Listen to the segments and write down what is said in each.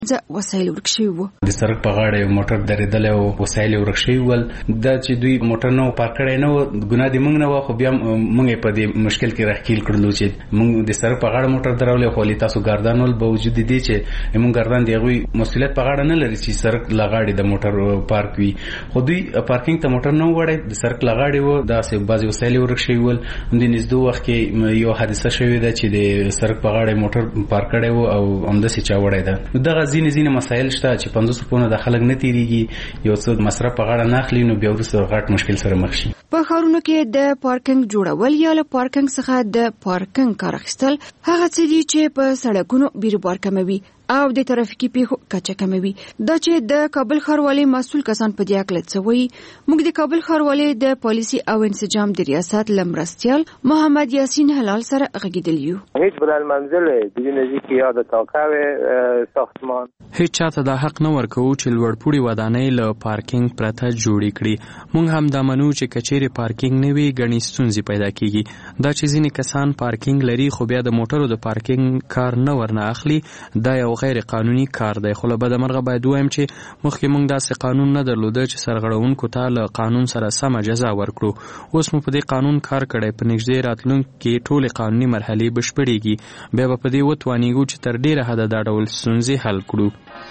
وسایل ورک شوي وو. د سړک په غاړه یو موټر درېدلی او وسایل ورک شوي ول. دا چې دوی موټر نه پارک کړی نه و ګناه د موږ نه وه، خو بیا موږ یې په دې مشکل کې راښکیل کړلو چې موږ د سړک په غاړه موټر درولی، خو تاسو ګردان ول باوجود دې چې موږ ګردان د هغوی مسؤلیت په غاړه نه لري چې سړک له غاړې د موټر پارک وي، خو دوی پارکینګ ته موټر نه وړی، د سړک له غاړې و. داسې بعضې وسایل ورک شوي ول. د نږدې وخت کې یو حادثه شوې ده چې د سړک په غاړه موټر پارک کړی و او همداسې چا وړی ده. دغه ځینې مسایل شته چې 500 روپونه د خلک نه تیریږي، یو څه مصرف په غاړه نه اخلي، نو بیا وروسته غټ مشکل سره مخ شي. په ښارونو کې د پارکینګ جوړول یا له پارکینګ څخه د پارکینګ کار اخیستل هغه څه دي چې په سړکونو بیروبار کموي او د ترافیکي پیښو کچه کموي. دا چې د کابل ښاروالۍ مسؤل کسان په دې اړه څه وایي، موږ د کابل ښاروالۍ د پالیسي او انسجام د ریاست لمرستیال محمد یاسین هلال سره غږیدلی یو. هیچ بلندمنزل دیگه نزدیکی یاد تاکاوه ساختمان هیڅ چاته دا حق نه ورکوو چې لوړپوړي ودانۍ له پارکینګ پرته جوړې کړي. موږ هم دا منو چې کچېرې پارکینګ نه وي ګڼې ستونزې پیدا کیږي. دا چې ځینې کسان پارکینګ لري خو بیا د موټرو د پارکینګ کار نه ورنه اخلي، دا یو غیر قانوني کار دی. خو له بده مرغه باید ووایم چې مخکې موږ داسې قانون نه درلوده چې سرغړونکو ته له قانون سره سمه جزا ورکړو. اوس مو په دې قانون کار کړی، په نږدې راتلونکي کې ټولې قانوني مرحلې بشپړېږي، بیا به په دې وتوانېږو چې تر ډېره حده دا ډول ستونزې حل کړو.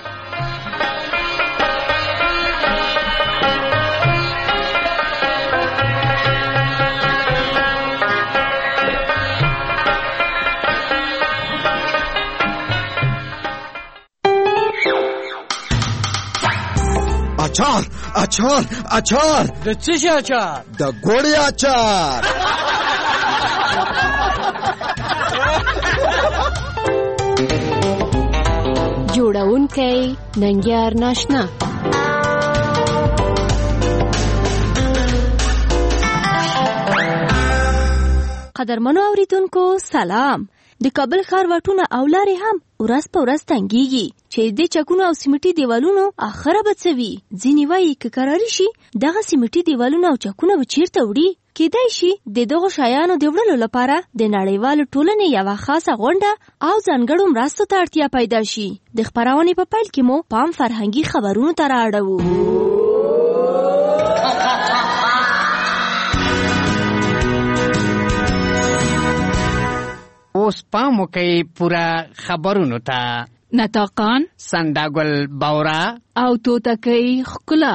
اچار اچار اچار د څه شي اچار؟ د ګوړې اچار. جوړونکی ننګیار ناشنا. قدرمنو اوریدونکو سلام. د کابل ښار واټونه او لارې هم ورځ په ورځ تنګیږي چې د چکونو او سیمټي دیوالونو اخره به څه وي. ځینې وایي که کراري شي دغه سیمټي دیوالونه او چکونه به چیرته وړي. کیدای شي د دغو شیانو د وړلو لپاره د نړیوالو ټولنې یوه خاصه غونډه او ځانګړو مرستو ته اړتیا پیدا شي. د خپرونې په پیل کې مو پام فرهنګي خبرونو ته رااړوو. اوس پام وکئ پوره خبرونو ته. نطاقان، سنداګل بورا او توتکۍ ښکلا.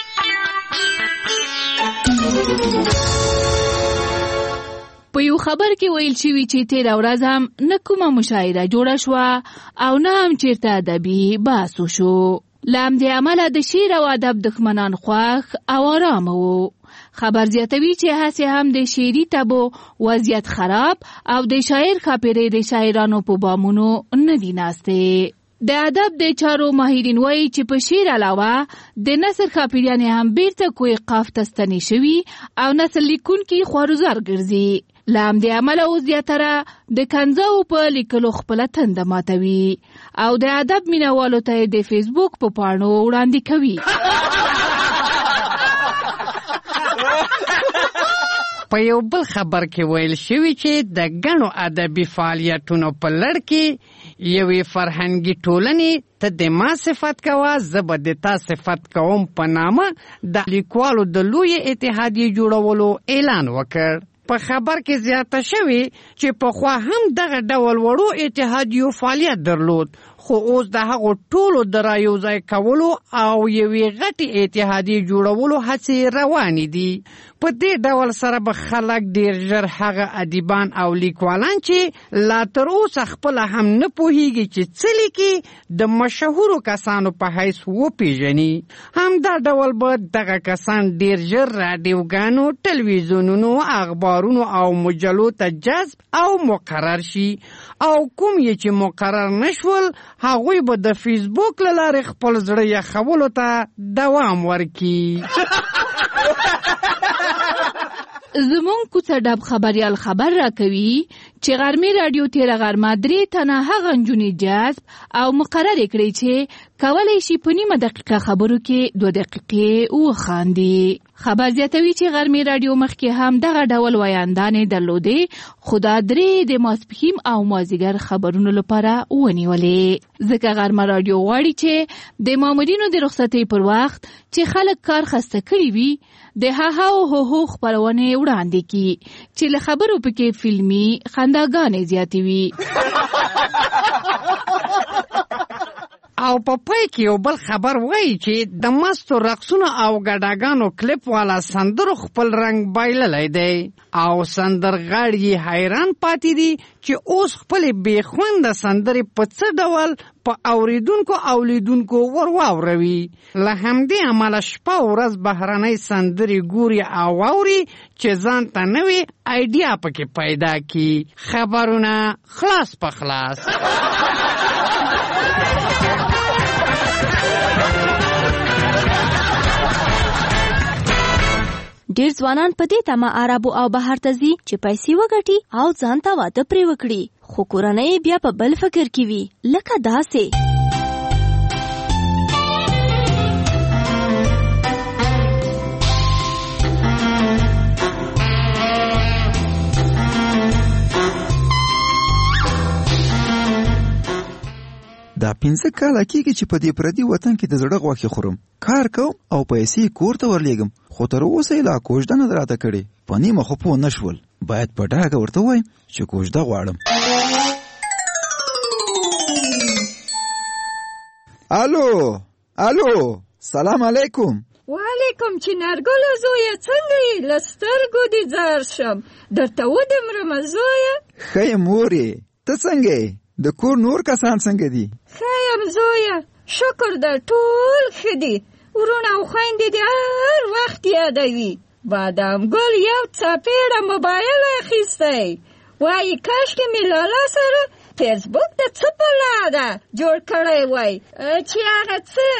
په یو خبر کې ویل شوي چې تېره ورځ هم نه کومه مشاعره جوړه شوه او نه هم چېرته ادبي بحث وشو. له همدې امله د شعر او ادب دښمنان خوښ او ارامه وو. خبر زیاتوي چې هسې هم د شعري تبو وضعیت خراب او د شاعر ښاپېرۍ د شاعرانو په بامونو نه دي ناستې. د ادب د چارو ماهرین وایي چې په شعر علاوه د نثر ښاپېریانې هم بیرته کوی قاف ته ستنې شوي او نثر لیکونکي خوارزار ګرځي. له همدې امله اوس زیاتره د کنځاو په لیکلو خپله تنده ماتوي او د ادب مینهوالو ته یې د فیسبوک په پاڼو وړاندې کوي. په یو بل خبر کې ویل شوي چې د ګڼو ادبي فعالیتونو په لړ کې یوې فرهنګي ټولنې ته د ما صفت کوه زه به د تا صفت کوم په نامه د لیکوالو د لوی اتحادیې جوړولو اعلان وکړ. په خبر کې زیاته شوي چې پخوا هم دغه ډول وړو اتحادیو فعالیت درلود، خو اوس د هغو ټولو د رایوځای کولو او یوې غټې اتحادیې جوړولو هڅې روانې دي. په دې ډول سره به خلک ډېر ژر هغه ادیبان او لیکوالان چې لا تر اوسه خپله هم نه پوهیږي چې څه لیکي د مشهورو کسانو په حیث وپېژني. همدا ډول به دغه کسان ډېر ژر راډیوګانو، ټلویزیونونو، اخبارونو او مجلو ته جذب او مقرر شي، او کوم یې چې مقرر نشول هغوی به د فیسبوک له لارې خپل زړه یخولو ته دوام ورکړي. زمون کوڅه ډب خبریال خبر راکوي چې غرمې راډیو تیره غرمه 3 تنه هغه نجونې جذب او مقرر کړي چې کولی شي په نیمه دقیقه خبرو کې 2 دقیقې وخاندي. خبر زیاتوي چې غرمې راډیو مخکې هم دغه ډول ویاندانې درلودې، خو دا 3 د ماسپښین او مازدیګر خبرونو لپاره ونیولې. ځکه غرمه راډیو غواړي چې د مامورینو د رخصتۍ پر وخت چې خلک کار خسته کړي وي د هاها او هوهو خبرونه وړاندې کړي چې له خبرو پکې فلمي خنداګانې زیاتې وي. او په پای کې یو بل خبر وایي چې د مستو رقصونو او ګډاګانو کلیپ والا سندرو خپل رنگ بایللی دی او سندرغاړي حیران پاتې دي چې اوس خپل بې خونده سندرې په څه ډول په اوریدونکو او لیدونکو ورواوروي. له همدې امله شپه ورځ بهرنۍ سندرې ګوري او واوري چې ځان ته نوې آیډیا پکې پیدا کړي. خبرونه خلاص په خلاص. ډیر ځوانان په دې تمه عربو او بهر ته ځي چې پیسې وګټي او ځان ته واده پرې وکړي، خو کورنۍ بیا په بل فکر کې وي، لکه داسې. دا 5 کاله کېږي چې په دې پردي وطن کې د زړه غوښې خورم، کار کوم او پیسې کور ته ورلیږم، خو تر اوسه یې لا کوژده نه راته کړې. په نیمه خو پوه نه شول، باید په ډاګه ورته ووایم چې کوژده غواړم. الو سلام علیکم. وعلیکم چنارګله زویه، څنګه یې؟ له سترګو دې ځار شم، درته ودمرمه زویه. ښه یم مورې، ته څنګه یې؟ د کور نور کسان څنګه دي؟ ښه یم زویه، شکر ده، ټول ښه دي. ورونه او خویندې دې هر وخت یادوي. بادام ګل یو څپېړه موبایل اخیستی، وایي کاشکې مې لالا سره فیسبوک د څه په لاده جوړ کړی وای، چې هغه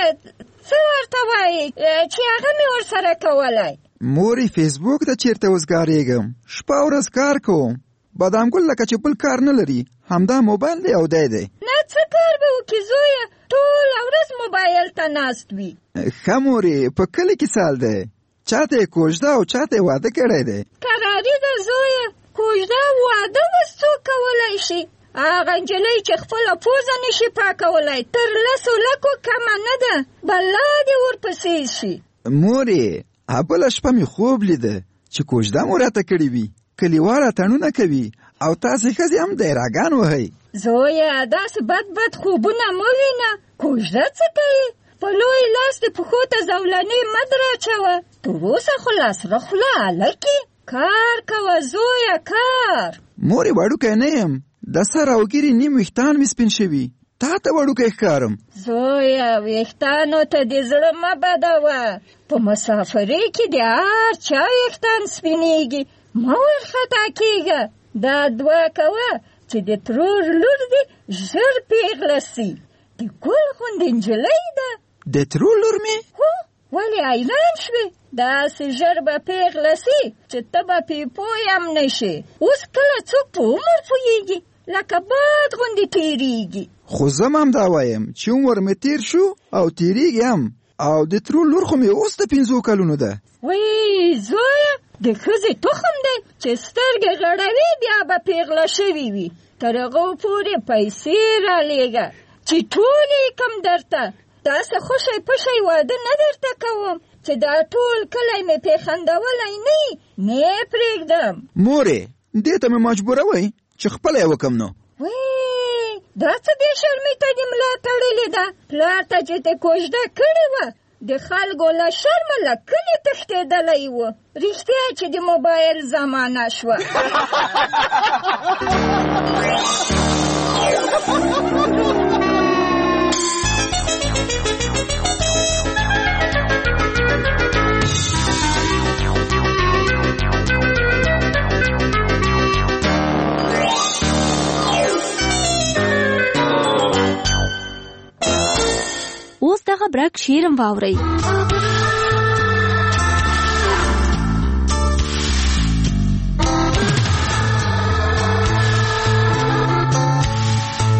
څه ورته وایي چې هغه مې ورسره کولی. مورې فیسبوک ته چېرته وزګارېږم، شپه ورځ کار کوم. بادام ګل لکه چې بل کار نه لري، همدا موبایل دی او دی. نه څه کار به وکړي زویه، ټوله ورځ موبایل ته ناست وي. ښه مورې، په کلي کې سال دی، چاته یې کوژده او چاته یې واده کړی دی. کراري ده زویه، کوژده او واده اوس څوک کولی شي؟ هغه نجلۍ چې خپله پوزه نشي پاکولی تر 10 لکو کمه نه ده، بلا دې ورپسې شي. مورې، بله شپه مې خوب لیده چې کوژده مو راته کړې وي، کلیواله تڼونه کوي او تاسې ښځې هم دایراګان وهئ. زویه داسې بد خوبونه مه وینه، کوژده څه کوي؟ په لوی لاس د پښو ته زولنې مه دراچوه، تر اوسه خو لاسره خوله هلکې. کار کوه زویه، کار. مورې وړوکی نه یم، د سر او ګیرې نیم ویښتان مې سپین شوي، تا ته وړوکی ښکارم. زویه ویښتانو ته دې زړه مه بدوه، په مسافرۍ کې د هر چا ویښتان سپینېږي، مه ورخطا کېږه. دا دعا کوه چې د ترور لور دې ژر پیغله سي، د ګل غوندې نجلۍ ده. د ترور لور مې؟ هو، ولې حیران شوې؟ داسې ژر به پیغله سي چې ته به پې پوی هم نه شې. اوس کله څوک په عمر پوهېږي، لکه باد غوندې تېرېږي. خو زه هم دا وایم چې عمر مې تېر شو او تېرېږي هم، او د ترور لور خو مې اوس د 5 کلونو ده. وی زویه، د ښځې تخم دی چې سترګې غړوي بیا به پیغله شوي وي. تر هغو پورې پیسې رالیږه چې ټولې کم درته. داسې خوشی پشی واده نه درته کوم چې دا ټول کلی مې پیخندولی نه پرېږدم. مورې، دې ته مې مجبوروئ چې خپله یې وکم نو. وی دا څه دې شرمې ته دې ملا تړلې ده؟ پلار ته چې ته کوژده کړې وه، د خلکو له شرمه له کلي تښتېدلی و. رښتیا چې د موبایل زمانه شوه. اوس دغه برک شیرم واورئ.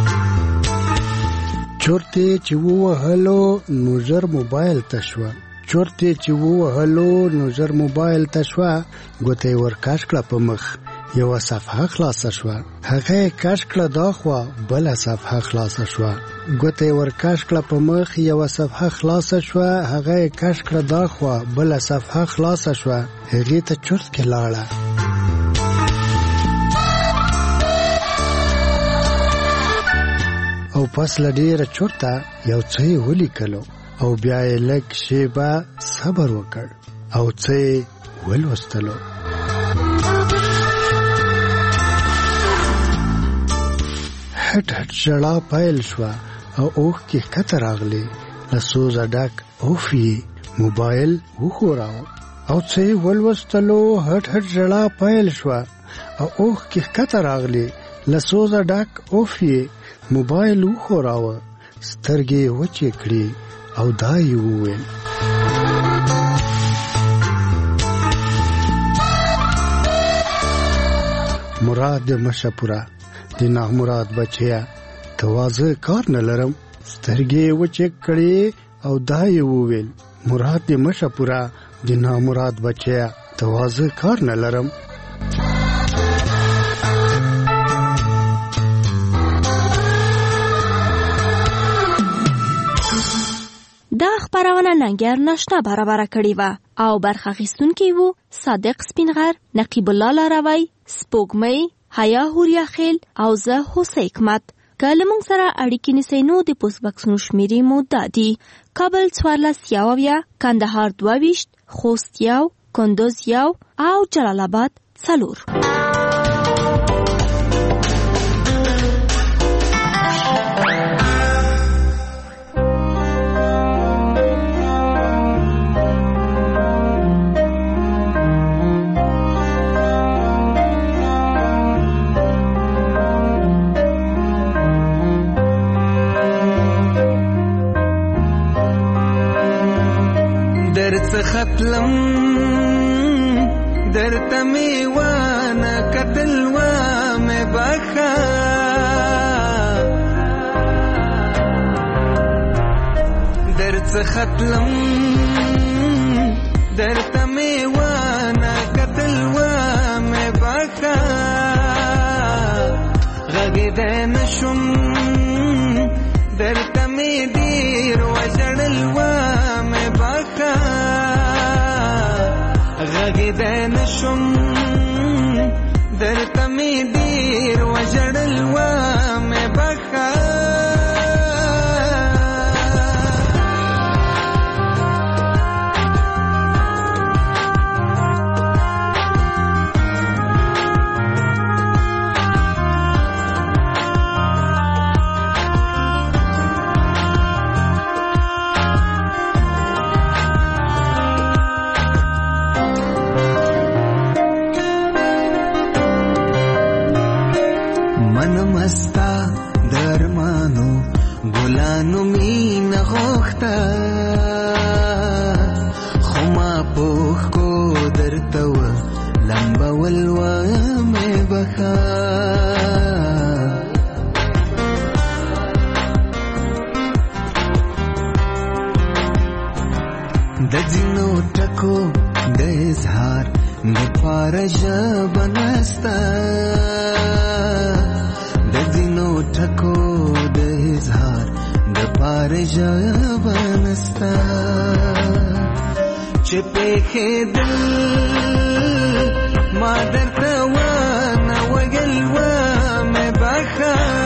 چورتې چې ووهلو نو ژر موبایل ته شوه، چورتې چې ووهلو نو ژر موبایل ته شوه، ګوته یې ورکش کړه په مخ، یوه صفحه خلاصه شوه. هغه یې کش کړه دا خوا، بله صفحه خلاصه شوه. ګوته یې ورکش کړه په مخ، یوه صفحه خلاصه شوه. هغه یې کش کړه دا خوا، بله صفحه خلاصه شوه. هغې ته چورت کې لاړه. او پس له ډېره چورته یو څه یې ولیکلو او بیا یې لږ شیبه صبر وکړ او څه یې ولوستلو. هټ هټ ژړا پیل شوه او اوښکې ښکته راغلې. له سوزه ډک اوف یې موبایل وښوراوه او څه یې ولوستلو. هټ هټ ژړا پیل شوه او اوښکې ښکته راغلې. له سوزه ډک اوف یې موبایل وښوراوه. سترګې یې وچې کړې او دا یې وویل: مراد دې مشه پوره، د نامراد بچیا، ته واځه کار نه لرم. سترګې یې وچې کړې او دا یې وویل: مراد دې مشه پوره، د نامراد بچیا، ته واځه کار نه لرم. دا خبرونه ننګر ناشنا برابر کړی و او برخه اخیستونکي وو صادق سپینغر، نقیب الله لاروی، سپوږمۍ، حیا هوریا خیل او زه حسین حکمت. کله موږ سره اړیکې نیسئ نو د پوسټ باکسونو شمیرې مو دا دي: کابل 14 ، کندهار 22، خوست 1، کندوز 1 او جلال آباد 4. ختلم درته می وانه کتل و مې بخا درته ختلم درته می وانه کتل و مې بخا غږیدای نشم درته می ډېر وژړل و مې بخا غږیدای نشم درته مې ډېر وژړل و مې بخا ګلانو مینه غوښته خو ما پوښ کو درته و لمبول و مې بخا د ځینو ټکو د اظهار د پاره ژبه نسته د ځینو ټکو د اظهار د پاره ژبه نسته چې پېښېدل ما درته ونه ویل و مې بخا